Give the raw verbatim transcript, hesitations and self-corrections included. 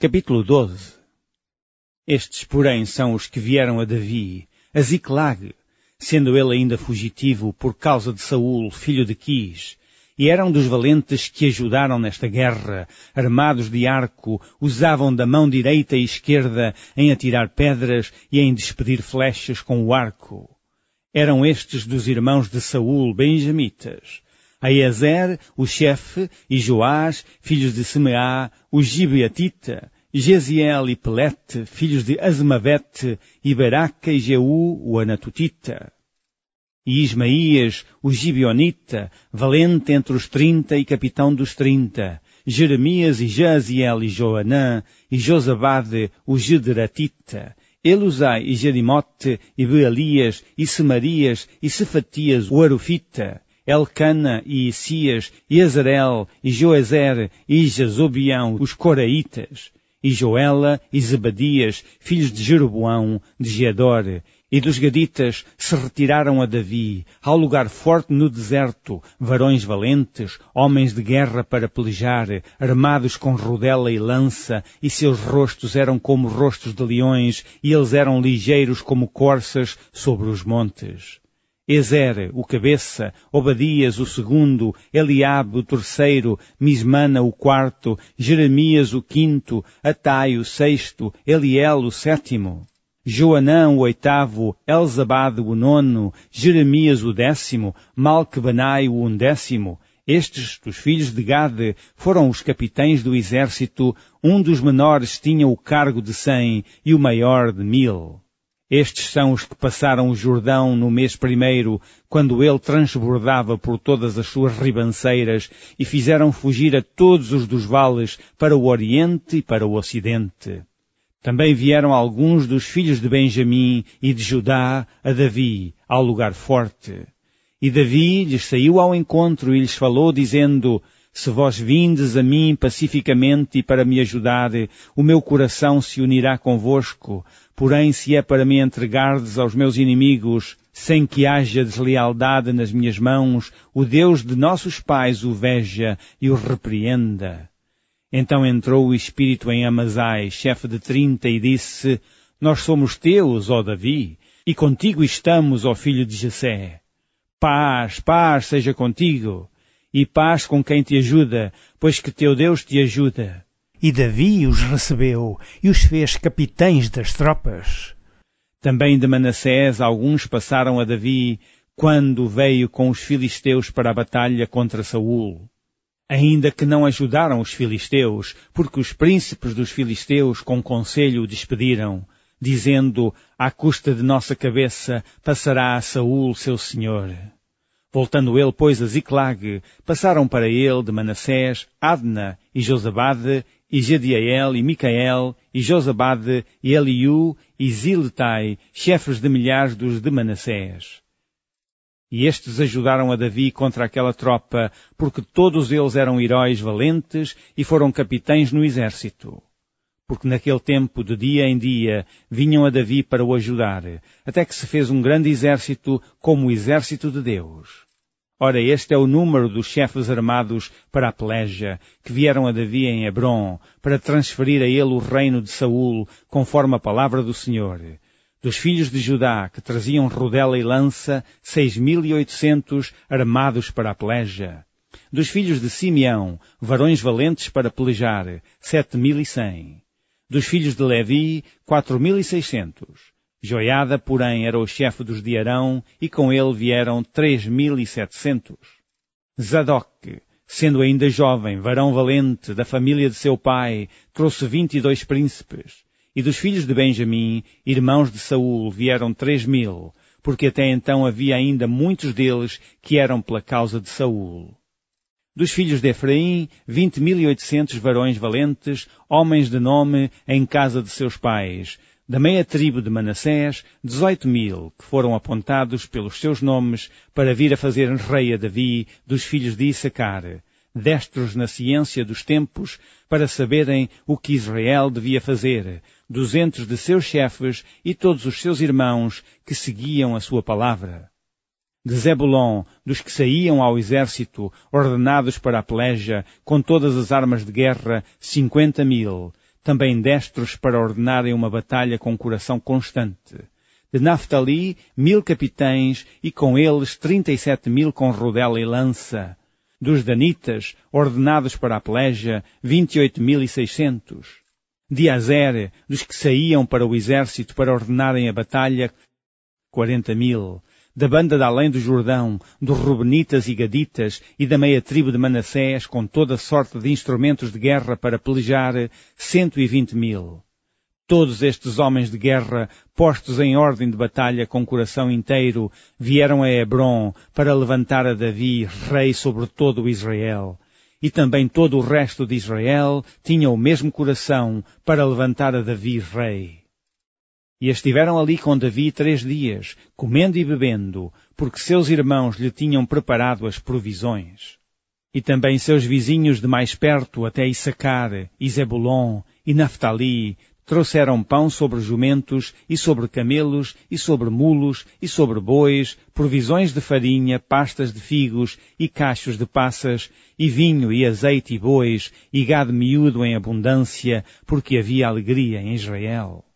Capítulo doze. Estes, porém, são os que vieram a Davi, a Ziclag, sendo ele ainda fugitivo por causa de Saul, filho de Quis, e eram dos valentes que ajudaram nesta guerra, armados de arco, usavam da mão direita e esquerda em atirar pedras e em despedir flechas com o arco. Eram estes dos irmãos de Saul, benjamitas, Aiezer, o chefe, e Joás, filhos de Semeá, o Gibeatita, Jeziel e Pelete, filhos de Azmavete, e Beraca e Jeú, o Anatotita. E Ismaías, o Gibeonita, valente entre os trinta e capitão dos trinta, Jeremias e Jaziel e Joanã, e Josabade, o Gederatita, Elusai e Jerimote, e Bealias, e Semarias, e Cefatias, o Arufita, Elcana e Isias, e Azarel, e Joezer, e Jazobião, os Coraitas, e Joela e Zebadias, filhos de Jeroboão, de Gedor, e dos Gaditas se retiraram a Davi, ao lugar forte no deserto, varões valentes, homens de guerra para pelejar, armados com rodela e lança, e seus rostos eram como rostos de leões, e eles eram ligeiros como corças sobre os montes. Ezer, o cabeça, Obadias, o segundo, Eliabe, o terceiro, Mismana, o quarto, Jeremias, o quinto, Atai, o sexto, Eliel, o sétimo, Joanã, o oitavo, Elzabade, o nono, Jeremias, o décimo, Malque-Banai, o undécimo. Estes, dos filhos de Gade, foram os capitães do exército, um dos menores tinha o cargo de cem e o maior de mil. Estes são os que passaram o Jordão no mês primeiro, quando ele transbordava por todas as suas ribanceiras, e fizeram fugir a todos os dos vales para o oriente e para o ocidente. Também vieram alguns dos filhos de Benjamim e de Judá a Davi, ao lugar forte. E Davi lhes saiu ao encontro e lhes falou, dizendo: Se vós vindes a mim pacificamente e para me ajudar, o meu coração se unirá convosco. Porém, se é para me entregardes aos meus inimigos, sem que haja deslealdade nas minhas mãos, o Deus de nossos pais o veja e o repreenda. Então entrou o Espírito em Amazai, chefe de trinta, e disse: Nós somos teus, ó Davi, e contigo estamos, ó filho de Jessé. Paz, paz seja contigo, e paz com quem te ajuda, pois que teu Deus te ajuda. E Davi os recebeu e os fez capitães das tropas. Também de Manassés alguns passaram a Davi, quando veio com os filisteus para a batalha contra Saul. Ainda que não ajudaram os filisteus, porque os príncipes dos filisteus com conselho o despediram, dizendo: À custa de nossa cabeça passará a Saul, seu senhor. Voltando ele, pois, a Ziclag, passaram para ele de Manassés, Adna e Josabade, e Jediael e Micael, e Josabade, e Eliú, e Ziletai, chefes de milhares dos de Manassés. E estes ajudaram a Davi contra aquela tropa, porque todos eles eram heróis valentes e foram capitães no exército. Porque naquele tempo, de dia em dia, vinham a Davi para o ajudar, até que se fez um grande exército como o exército de Deus. Ora, este é o número dos chefes armados para a peleja, que vieram a Davi em Hebrom, para transferir a ele o reino de Saul, conforme a palavra do Senhor. Dos filhos de Judá, que traziam rodela e lança, seis mil e oitocentos armados para a peleja. Dos filhos de Simeão, varões valentes para pelejar, sete mil e cem. Dos filhos de Levi, quatro mil e seiscentos. Joiada, porém, era o chefe dos de Arão, e com ele vieram três mil e setecentos. Zadok, sendo ainda jovem, varão valente, da família de seu pai, trouxe vinte e dois príncipes. E dos filhos de Benjamim, irmãos de Saul, vieram três mil, porque até então havia ainda muitos deles que eram pela causa de Saul. Dos filhos de Efraim, vinte mil e oitocentos varões valentes, homens de nome, em casa de seus pais. Da meia tribo de Manassés, dezoito mil, que foram apontados pelos seus nomes para vir a fazer rei a Davi, dos filhos de Issacar, destros na ciência dos tempos, para saberem o que Israel devia fazer, duzentos de seus chefes e todos os seus irmãos que seguiam a sua palavra. De Zebulon, dos que saíam ao exército, ordenados para a peleja, com todas as armas de guerra, cinquenta mil, também destros para ordenarem uma batalha com coração constante. De Naftali, mil capitães, e com eles trinta e sete mil com rodela e lança. Dos danitas, ordenados para a peleja, vinte e oito mil e seiscentos. De Azer, dos que saíam para o exército para ordenarem a batalha, quarenta mil. Da banda de além do Jordão, dos Rubenitas e Gaditas, e da meia tribo de Manassés, com toda sorte de instrumentos de guerra para pelejar, cento e vinte mil. Todos estes homens de guerra, postos em ordem de batalha com coração inteiro, vieram a Hebrom para levantar a Davi, rei sobre todo o Israel. E também todo o resto de Israel tinha o mesmo coração para levantar a Davi, rei. E estiveram ali com Davi três dias, comendo e bebendo, porque seus irmãos lhe tinham preparado as provisões. E também seus vizinhos de mais perto, até Issacar, e Zebulon, e Naftali, trouxeram pão sobre jumentos, e sobre camelos, e sobre mulos, e sobre bois, provisões de farinha, pastas de figos, e cachos de passas, e vinho, e azeite, e bois, e gado miúdo em abundância, porque havia alegria em Israel.